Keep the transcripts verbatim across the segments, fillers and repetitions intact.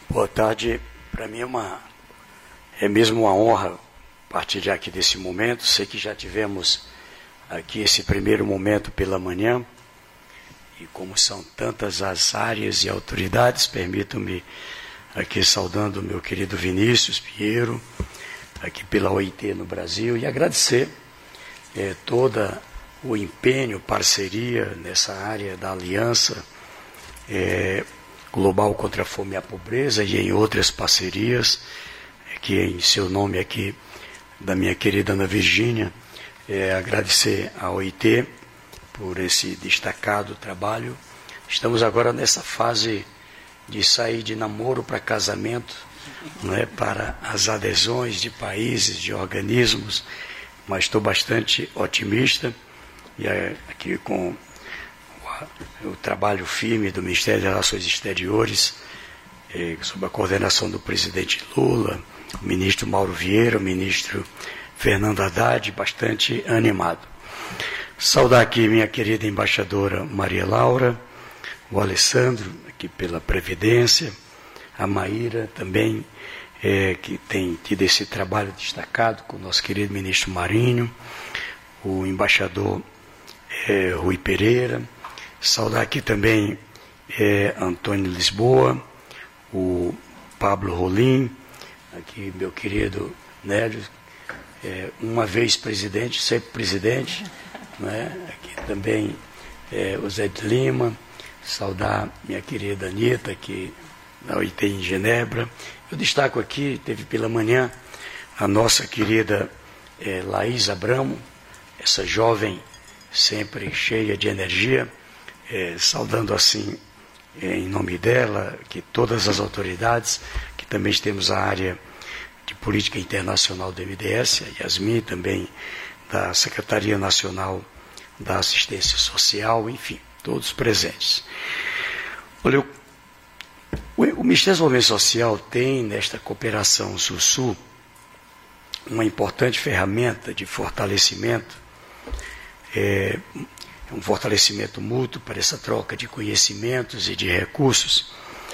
Boa tarde. Para mim é, uma, é mesmo uma honra partilhar aqui desse momento. Sei que já tivemos aqui esse primeiro momento pela manhã, e como são tantas as áreas e autoridades, permitam-me aqui saudando o meu querido Vinícius Pinheiro, aqui pela O I T no Brasil, e agradecer é, todo o empenho, parceria nessa área da aliança é, global contra a fome e a pobreza e em outras parcerias, que em seu nome aqui, da minha querida Ana Virgínia, é, agradecer à O I T por esse destacado trabalho. Estamos agora nessa fase de sair de namoro para casamento, não é, para as adesões de países, de organismos, mas estou bastante otimista, e é, aqui com o, o trabalho firme do Ministério das Relações Exteriores, é, sob a coordenação do presidente Lula, o ministro Mauro Vieira, o ministro Fernando Haddad, bastante animado. Saudar aqui minha querida embaixadora Maria Laura, o Alessandro, aqui pela Previdência, a Maíra também, é, que tem tido esse trabalho destacado com o nosso querido ministro Marinho, o embaixador é, Rui Pereira. Saudar aqui também é, Antônio Lisboa, o Pablo Rolim, aqui meu querido Nélio, é, uma vez presidente, sempre presidente, não é? Aqui também é, o Zé de Lima. Saudar minha querida Anitta, que na O I T em Genebra. Eu destaco aqui, teve pela manhã, a nossa querida é, Laís Abramo, essa jovem sempre cheia de energia, é, saudando assim, é, em nome dela, que todas as autoridades, que também temos a área de política internacional do M D S, a Yasmin também, da Secretaria Nacional da Assistência Social, enfim, todos presentes. Olha, o, o Ministério do Desenvolvimento Social tem, nesta cooperação Sul-Sul, uma importante ferramenta de fortalecimento, é, um fortalecimento mútuo para essa troca de conhecimentos e de recursos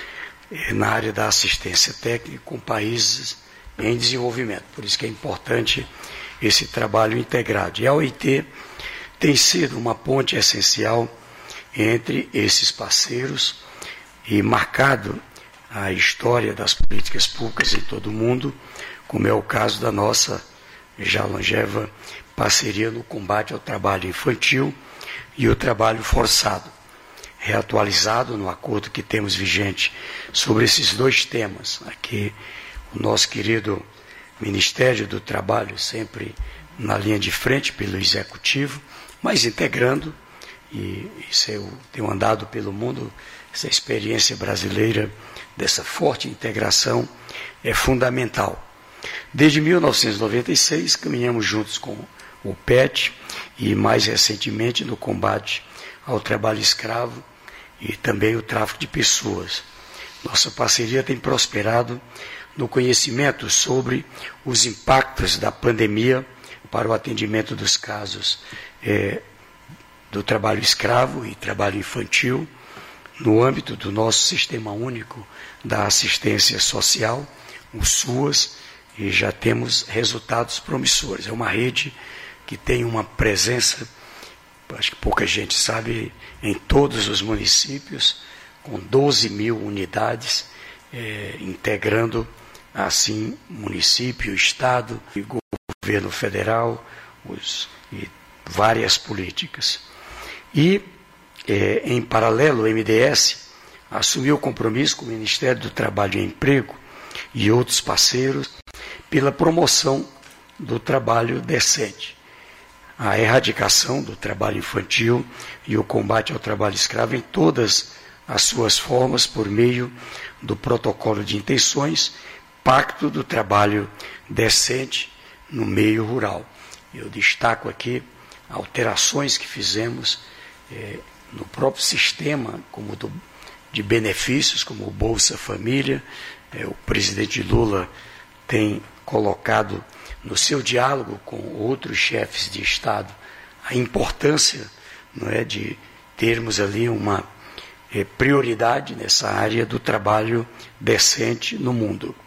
é, na área da assistência técnica com países em desenvolvimento. Por isso que é importante esse trabalho integrado. E a O I T tem sido uma ponte essencial entre esses parceiros e marcado a história das políticas públicas em todo o mundo, como é o caso da nossa já longeva parceria no combate ao trabalho infantil e o trabalho forçado, reatualizado no acordo que temos vigente sobre esses dois temas. Aqui o nosso querido Ministério do Trabalho sempre na linha de frente pelo Executivo, mas integrando, e isso eu tenho andado pelo mundo, essa experiência brasileira dessa forte integração é fundamental. Desde mil novecentos e noventa e seis, caminhamos juntos com o P E T e, mais recentemente, no combate ao trabalho escravo e também o tráfico de pessoas. Nossa parceria tem prosperado no conhecimento sobre os impactos da pandemia para o atendimento dos casos é, do trabalho escravo e trabalho infantil, no âmbito do nosso Sistema Único da Assistência Social, o SUAS, e já temos resultados promissores. É uma rede que tem uma presença, acho que pouca gente sabe, em todos os municípios, com doze mil unidades, é, integrando assim município, estado e governo federal, os, e várias políticas. E, é, em paralelo, o M D S assumiu o compromisso com o Ministério do Trabalho e Emprego e outros parceiros pela promoção do trabalho decente, a erradicação do trabalho infantil e o combate ao trabalho escravo em todas as suas formas por meio do protocolo de intenções, Pacto do Trabalho Decente no Meio Rural. Eu destaco aqui alterações que fizemos é, no próprio sistema como do, de benefícios, como o Bolsa Família. É, o presidente Lula tem colocado no seu diálogo com outros chefes de Estado a importância, não é, de termos ali uma, é, prioridade nessa área do trabalho decente no mundo.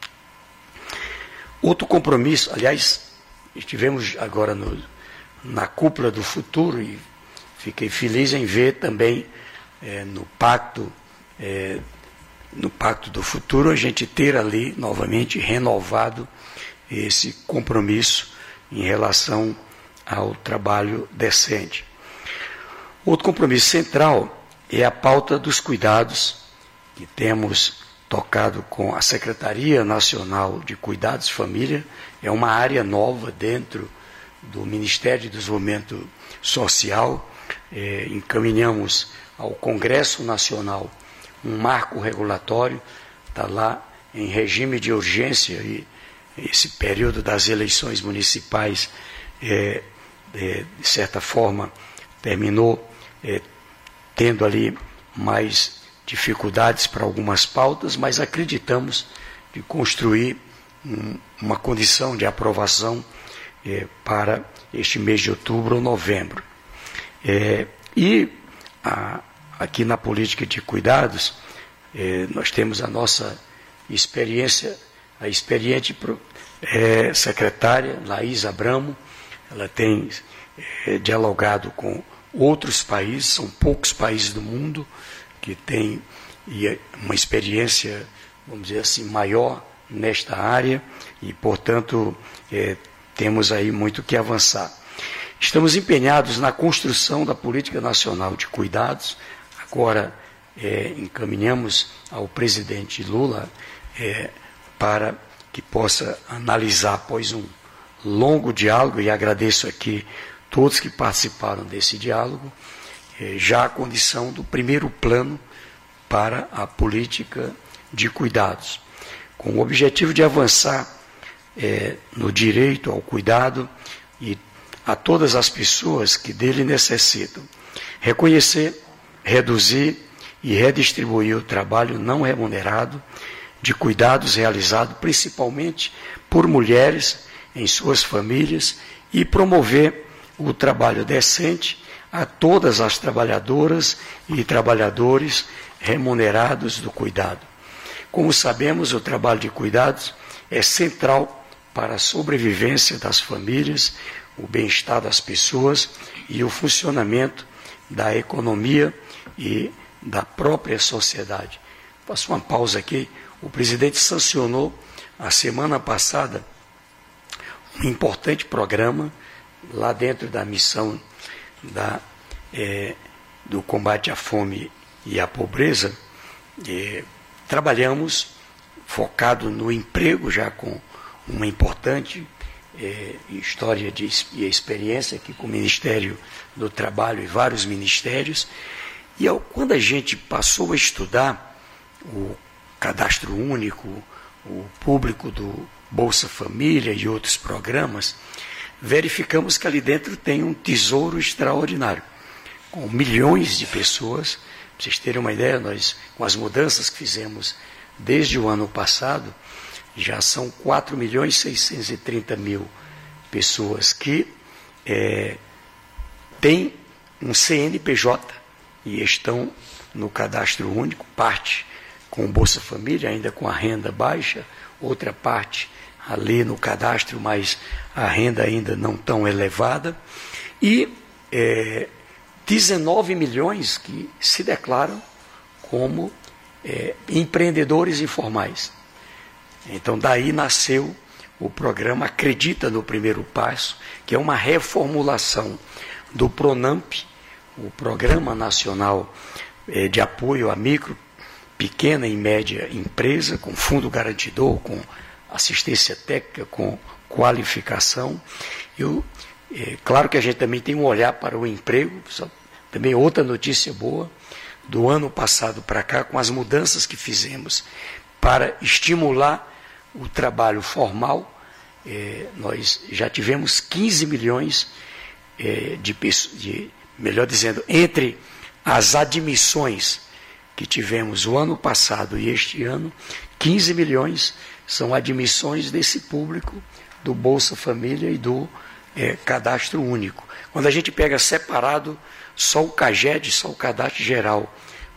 Outro compromisso, aliás, estivemos agora no, na cúpula do futuro e fiquei feliz em ver também é, no pacto é, no pacto do futuro a gente ter ali novamente renovado esse compromisso em relação ao trabalho decente. Outro compromisso central é a pauta dos cuidados, que temos tocado com a Secretaria Nacional de Cuidados e Família. É uma área nova dentro do Ministério de Desenvolvimento Social. É, encaminhamos ao Congresso Nacional um marco regulatório, está lá em regime de urgência, e esse período das eleições municipais, é, é, de certa forma, terminou é, tendo ali mais dificuldades para algumas pautas, mas acreditamos de construir um, uma condição de aprovação é, para este mês de outubro ou novembro. É, e a, aqui na política de cuidados, é, nós temos a nossa experiência, a experiente é, secretária Laís Abramo. Ela tem é, dialogado com outros países, são poucos países do mundo que têm uma experiência, vamos dizer assim, maior nesta área e, portanto, é, temos aí muito que avançar. Estamos empenhados na construção da Política Nacional de Cuidados. Agora é, encaminhamos ao presidente Lula é, para que possa analisar, após um longo diálogo, e agradeço aqui todos que participaram desse diálogo, é, já a condição do primeiro plano para a política de cuidados, com o objetivo de avançar é, no direito ao cuidado e a todas as pessoas que dele necessitam. Reconhecer, reduzir e redistribuir o trabalho não remunerado de cuidados realizado principalmente por mulheres em suas famílias e promover o trabalho decente a todas as trabalhadoras e trabalhadores remunerados do cuidado. Como sabemos, o trabalho de cuidados é central para a sobrevivência das famílias, o bem-estar das pessoas e o funcionamento da economia e da própria sociedade. Faço uma pausa aqui. O presidente sancionou, a semana passada, um importante programa lá dentro da missão da, é, do combate à fome e à pobreza. É, trabalhamos focado no emprego, já com uma importante é, história de, e experiência aqui com o Ministério do Trabalho e vários ministérios. E ao, quando a gente passou a estudar o cadastro único, o público do Bolsa Família e outros programas, verificamos que ali dentro tem um tesouro extraordinário, com milhões de pessoas. Para vocês terem uma ideia, nós, com as mudanças que fizemos desde o ano passado, já são quatro milhões seiscentos e trinta mil pessoas que é, têm um C N P J e estão no cadastro único, parte com o Bolsa Família, ainda com a renda baixa, outra parte ali no cadastro, mas a renda ainda não tão elevada, e é, dezenove milhões que se declaram como é, empreendedores informais. Então, daí nasceu o programa Acredita no Primeiro Passo, que é uma reformulação do PRONAMP, o Programa Nacional é, de Apoio à Micro, Pequena e Média Empresa, com fundo garantidor, com assistência técnica, com qualificação. Eu, é, claro que a gente também tem um olhar para o emprego, só, também outra notícia boa, do ano passado para cá, com as mudanças que fizemos para estimular o trabalho formal, é, nós já tivemos quinze milhões é, de pessoas, de, melhor dizendo, entre as admissões que tivemos o ano passado e este ano, quinze milhões são admissões desse público do Bolsa Família e do é, Cadastro Único. Quando a gente pega separado só o CAGED, só o Cadastro Geral,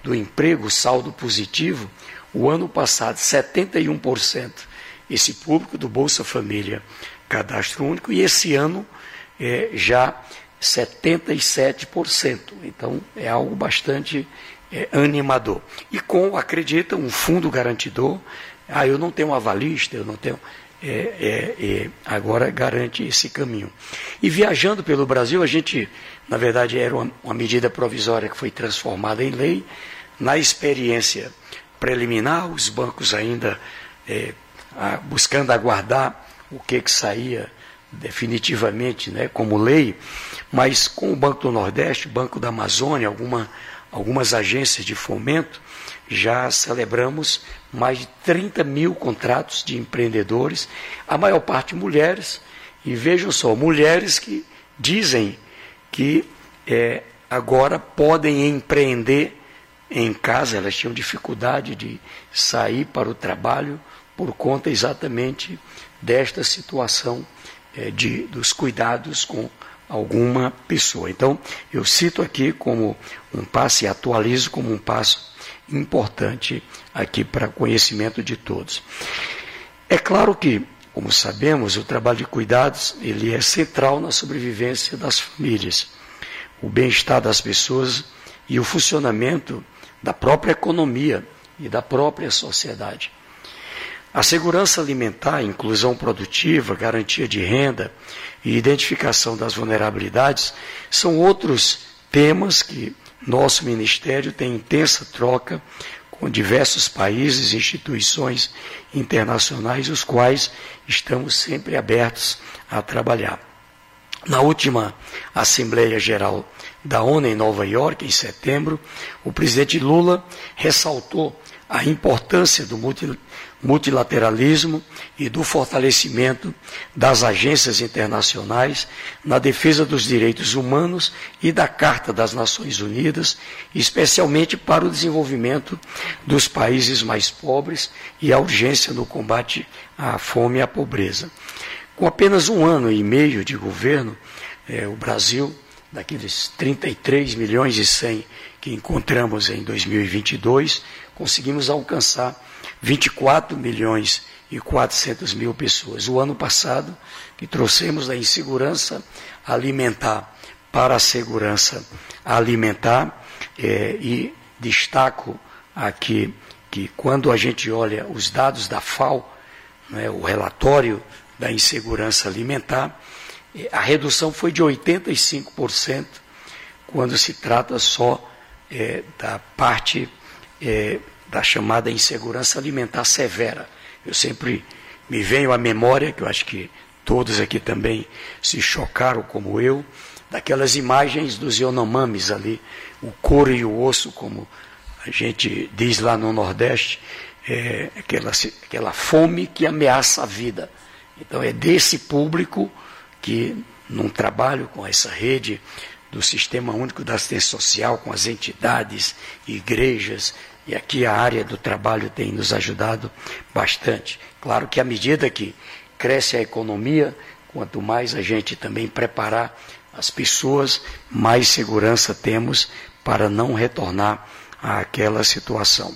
do emprego, saldo positivo, o ano passado, setenta e um por cento esse público do Bolsa Família Cadastro Único, e esse ano é, já setenta e sete por cento. Então, é algo bastante é, animador. E com, acredita, um fundo garantidor, ah, eu não tenho um avalista, eu não tenho... É, é, é, agora garante esse caminho. E viajando pelo Brasil, a gente, na verdade, era uma, uma medida provisória que foi transformada em lei. Na experiência preliminar, os bancos ainda é, a, buscando aguardar o que, que saía definitivamente, né, como lei, mas com o Banco do Nordeste, Banco da Amazônia, alguma, algumas agências de fomento, já celebramos mais de trinta mil contratos de empreendedores, a maior parte mulheres, e vejam só, mulheres que dizem que é, agora podem empreender em casa, elas tinham dificuldade de sair para o trabalho por conta exatamente desta situação é, de, dos cuidados com alguma pessoa. Então, eu cito aqui como um passo e atualizo como um passo importante aqui para conhecimento de todos. É claro que, como sabemos, o trabalho de cuidados ele é central na sobrevivência das famílias, o bem-estar das pessoas e o funcionamento da própria economia e da própria sociedade. A segurança alimentar, inclusão produtiva, garantia de renda e identificação das vulnerabilidades são outros temas que nosso Ministério tem intensa troca com diversos países e instituições internacionais, os quais estamos sempre abertos a trabalhar. Na última Assembleia Geral da ONU em Nova York, em setembro, o presidente Lula ressaltou a importância do multilateralismo e do fortalecimento das agências internacionais na defesa dos direitos humanos e da Carta das Nações Unidas, especialmente para o desenvolvimento dos países mais pobres e a urgência no combate à fome e à pobreza. Com apenas um ano e meio de governo, eh, o Brasil, daqueles trinta e três milhões e cem que encontramos em dois mil e vinte e dois, conseguimos alcançar vinte e quatro milhões e quatrocentas mil pessoas. O ano passado, que trouxemos da insegurança alimentar para a segurança alimentar, é, e destaco aqui que quando a gente olha os dados da F A O, né, o relatório da insegurança alimentar, a redução foi de oitenta e cinco por cento quando se trata só é, da parte é, da chamada insegurança alimentar severa. Eu sempre me venho à memória, que eu acho que todos aqui também se chocaram como eu, daquelas imagens dos Yanomamis ali, o couro e o osso, como a gente diz lá no Nordeste, é, aquela, aquela fome que ameaça a vida. Então é desse público que, num trabalho com essa rede do Sistema Único da Assistência Social, com as entidades, igrejas, e aqui a área do trabalho tem nos ajudado bastante. Claro que à medida que cresce a economia, quanto mais a gente também preparar as pessoas, mais segurança temos para não retornar àquela situação.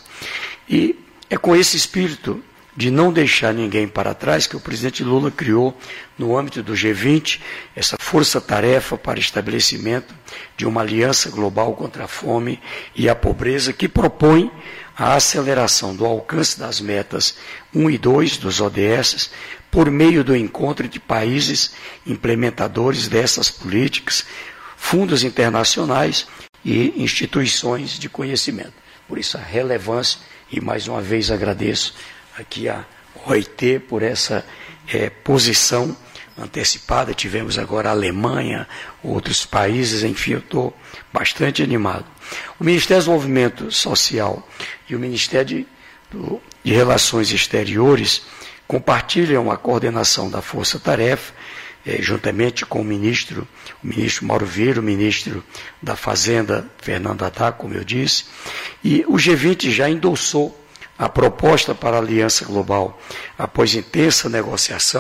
E é com esse espírito de não deixar ninguém para trás que o presidente Lula criou, no âmbito do G vinte, essa força-tarefa para estabelecimento de uma aliança global contra a fome e a pobreza, que propõe a aceleração do alcance das metas um e dois dos O D S por meio do encontro de países implementadores dessas políticas, fundos internacionais e instituições de conhecimento. Por isso a relevância, e mais uma vez agradeço aqui a O I T por essa é, posição antecipada. Tivemos agora a Alemanha, outros países, enfim, eu estou bastante animado. O Ministério do Desenvolvimento Social e o Ministério de, do, de Relações Exteriores compartilham a coordenação da Força-Tarefa, é, juntamente com o ministro, o ministro Mauro Vieira, o ministro da Fazenda, Fernando Haddad, como eu disse, e o G vinte já endossou a proposta para a Aliança Global, após intensa negociação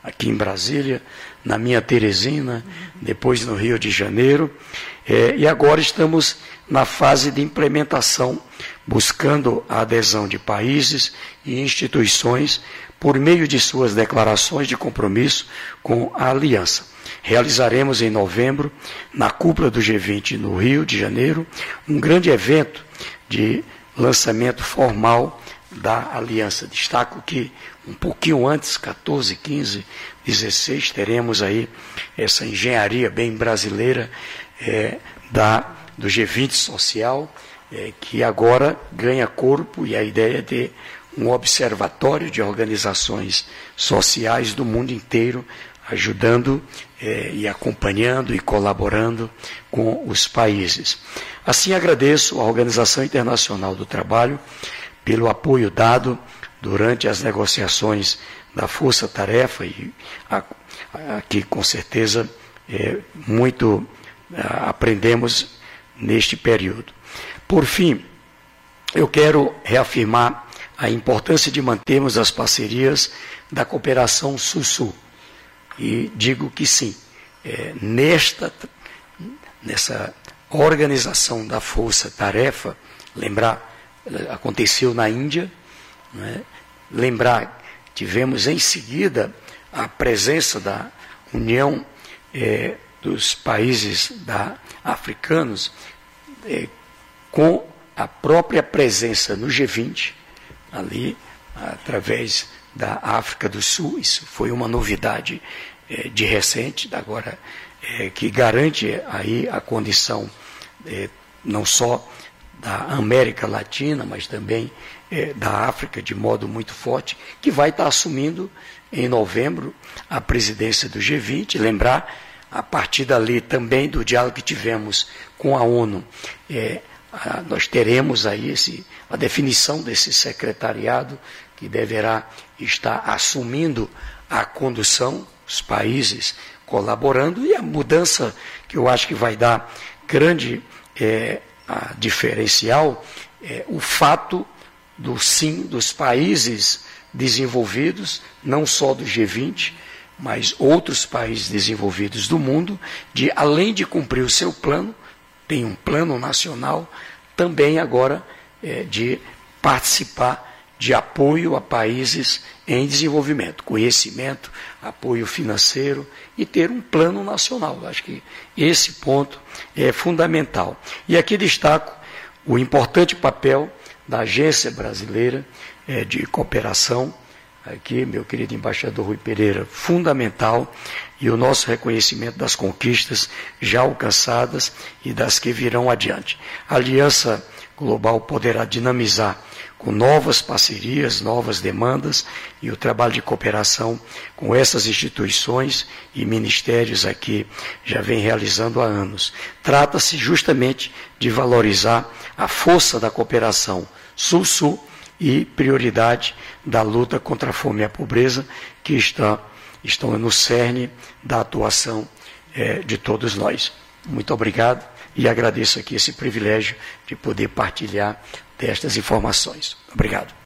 aqui em Brasília, na minha Teresina, depois no Rio de Janeiro, é, e agora estamos na fase de implementação, buscando a adesão de países e instituições por meio de suas declarações de compromisso com a aliança. Realizaremos em novembro, na cúpula do G vinte no Rio de Janeiro, um grande evento de lançamento formal da aliança. Destaco que um pouquinho antes, quatorze, quinze, dezesseis, teremos aí essa engenharia bem brasileira é, da, do G vinte social, é, que agora ganha corpo, e a ideia é ter um observatório de organizações sociais do mundo inteiro, ajudando eh, e acompanhando e colaborando com os países. Assim, agradeço à Organização Internacional do Trabalho pelo apoio dado durante as negociações da Força Tarefa, e aqui com certeza eh, muito ah, aprendemos neste período. Por fim, eu quero reafirmar a importância de mantermos as parcerias da cooperação Sul-Sul. E digo que sim, é, nesta, nessa organização da força-tarefa, lembrar, aconteceu na Índia, né? Lembrar, tivemos em seguida a presença da União é, dos países da, africanos, é, com a própria presença no G vinte, ali, através da África do Sul. Isso foi uma novidade é, de recente, agora, é, que garante aí a condição é, não só da América Latina, mas também é, da África, de modo muito forte, que vai estar assumindo em novembro a presidência do G vinte. Lembrar, a partir dali também do diálogo que tivemos com a ONU, é, a, nós teremos aí esse, a definição desse secretariado que deverá estar assumindo a condução, os países colaborando, e a mudança que eu acho que vai dar grande é, a diferencial, é o fato do sim dos países desenvolvidos, não só do G vinte, mas outros países desenvolvidos do mundo, de, além de cumprir o seu plano, tem um plano nacional, também agora é, de participar de apoio a países em desenvolvimento, conhecimento, apoio financeiro e ter um plano nacional. Acho que esse ponto é fundamental. E aqui destaco o importante papel da Agência Brasileira é, de Cooperação, aqui, meu querido embaixador Rui Pereira, fundamental, e o nosso reconhecimento das conquistas já alcançadas e das que virão adiante. A Aliança Global poderá dinamizar com novas parcerias, novas demandas, e o trabalho de cooperação com essas instituições e ministérios aqui já vem realizando há anos. Trata-se justamente de valorizar a força da cooperação Sul-Sul e prioridade da luta contra a fome e a pobreza, que está, estão no cerne da atuação é, de todos nós. Muito obrigado e agradeço aqui esse privilégio de poder partilhar destas informações. Obrigado.